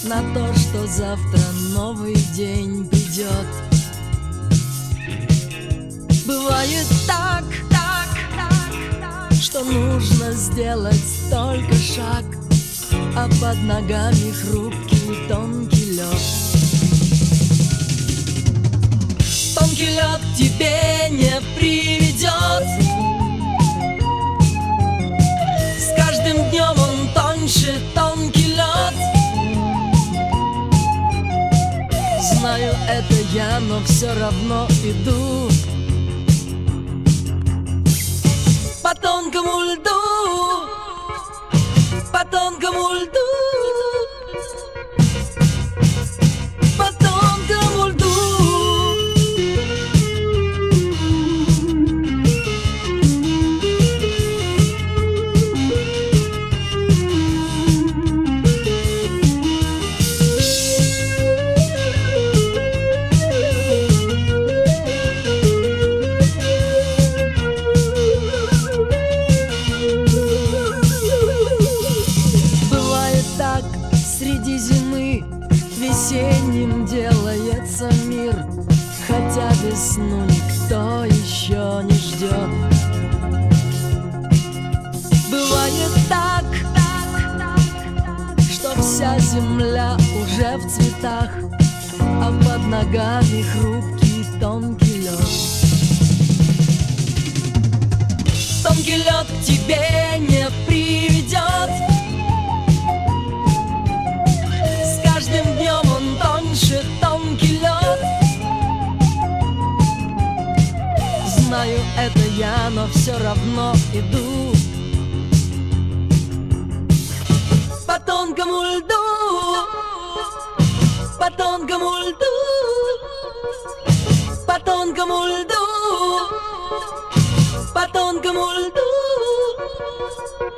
на то, что завтра новый день придет. Бывает так, что нужно сделать только шаг, а под ногами хрупкий тонкий лед. Тонкий лед к тебе не приведет. С каждым днем он тоньше, тонкий лед. Знаю, это я, но все равно иду по тонкому льду, по тонкому льду, по тонкому льду. Среди зимы весенним делается мир, хотя весну никто еще не ждет. Бывает так, что вся земля уже в цветах, а под ногами хрупкий тонкий лед. Тонкий лед к тебе не приведет. Тонкий лед. Знаю, это я, но все равно иду по тонкому льду, по тонкому льду, по тонкому льду, по тонкому льду.